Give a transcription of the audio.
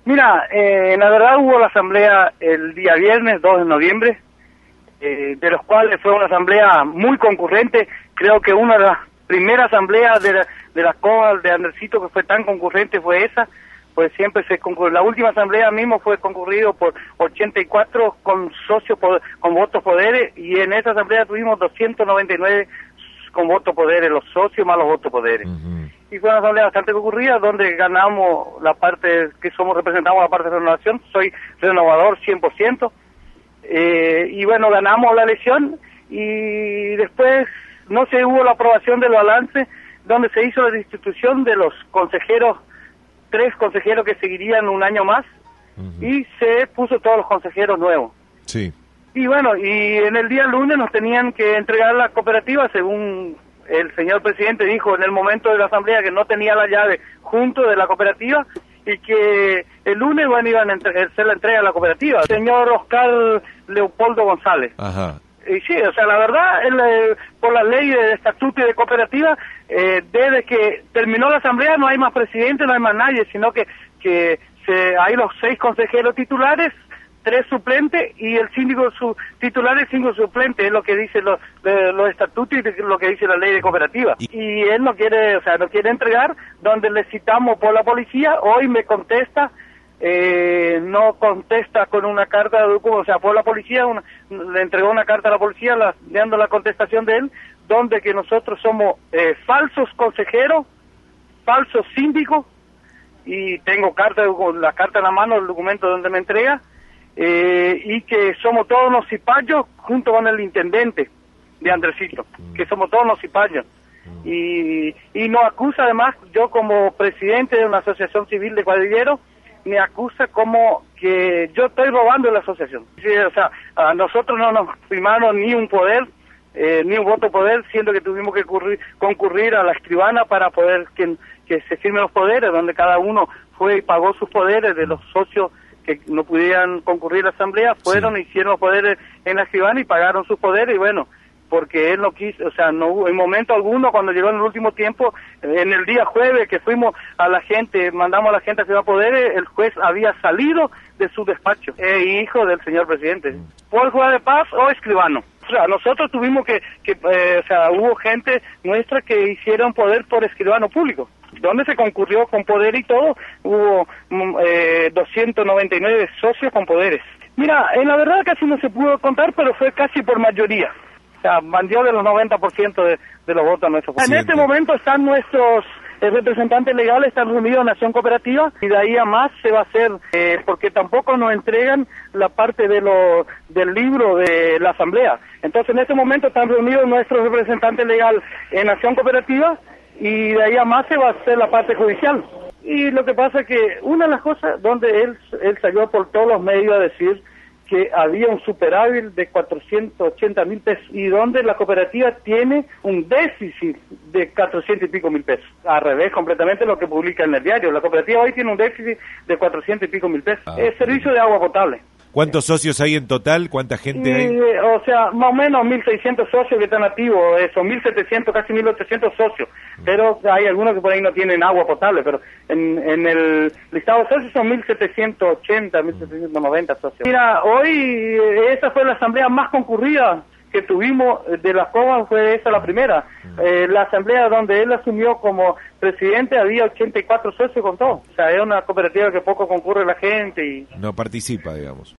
Mira, la verdad hubo la asamblea el día viernes, 2 de noviembre, de los cuales fue una asamblea muy concurrente. Creo que una de las primeras asambleas de las COVAL de Andresito que fue tan concurrente fue esa, pues siempre se concurrió. La última asamblea mismo fue concurrido por 84 con socios con votos poderes, y en esa asamblea tuvimos 299 con votos poderes, los socios más los votos poderes. Y fue una asamblea bastante concurrida donde ganamos la parte que representamos la parte de renovación. Soy renovador 100%, y bueno, ganamos la elección, y después no se hubo la aprobación del balance donde se hizo la destitución de los consejeros, 3 consejeros que seguirían un año más, y se puso todos los consejeros nuevos. Sí. Y bueno, y en el día lunes nos tenían que entregar la cooperativa, según el señor presidente dijo en el momento de la asamblea que no tenía la llave junto de la cooperativa, y que el lunes iban a hacer la entrega de la cooperativa. El señor Oscar Leopoldo González. Ajá. Y sí, o sea, la verdad, por la ley de estatuto y de cooperativa, desde que terminó la asamblea no hay más presidente, no hay más nadie, sino que hay los 6 consejeros titulares, 3 suplentes, y el síndico titular y 5 suplentes, es lo que dice los estatutos y lo que dice la ley de cooperativa. Y él no quiere entregar, donde le citamos por la policía. Hoy me contesta, no contesta con una carta de documento, o sea, por la policía le entregó una carta a la policía dando la contestación de él, donde que nosotros somos falsos consejeros, falsos síndicos, y tengo la carta en la mano, el documento donde me entrega, y que somos todos unos cipayos junto con el intendente de Andresito, que somos todos unos cipayos. Y nos acusa además, yo como presidente de una asociación civil de cuadrilleros, me acusa como que yo estoy robando la asociación. Sí, o sea, a nosotros no nos firmaron ni un poder, ni un voto poder, siendo que tuvimos que concurrir a la escribana para poder que se firmen los poderes, donde cada uno fue y pagó sus poderes. De los socios que no pudieran concurrir a la asamblea, fueron, hicieron los poderes en la escribana y pagaron sus poderes, y bueno, porque él no quiso, o sea, no hubo en momento alguno, cuando llegó en el último tiempo, en el día jueves que fuimos a la gente, mandamos a la gente a Ciudad Poderes, el juez había salido de su despacho, hijo del señor presidente, por juez de paz o escribano. O sea, nosotros tuvimos o sea, hubo gente nuestra que hicieron poder por escribano público, donde se concurrió con poder y todo, hubo 299 socios con poderes. Mira, en la verdad casi no se pudo contar, pero fue casi por mayoría. O sea, bandió de los 90% de los votos nuestros. En este momento están nuestros representantes legales, están reunidos en Nación Cooperativa, y de ahí a más se va a hacer, porque tampoco nos entregan la parte del libro de la asamblea. Entonces en este momento están reunidos nuestros representantes legales en Nación Cooperativa, y de ahí a más se va a hacer la parte judicial. Y lo que pasa es que una de las cosas donde él salió por todos los medios a decir que había un superávit de 480.000 pesos, y donde la cooperativa tiene un déficit de 400 y pico mil pesos. Al revés, completamente lo que publica en el diario. La cooperativa hoy tiene un déficit de 400 y pico mil pesos. Es servicio de agua potable. ¿Cuántos socios hay en total? ¿Cuánta gente hay? O sea, más o menos 1.600 socios que están activos, son 1.700, casi 1.800 socios, pero hay algunos que por ahí no tienen agua potable, pero en el listado de socios son 1.780, 1.790 socios. Mira, hoy esa fue la asamblea más concurrida que tuvimos de las COVAL, fue esa la primera. La asamblea donde él asumió como presidente había 84 socios con todo. O sea, es una cooperativa que poco concurre la gente y no participa, digamos.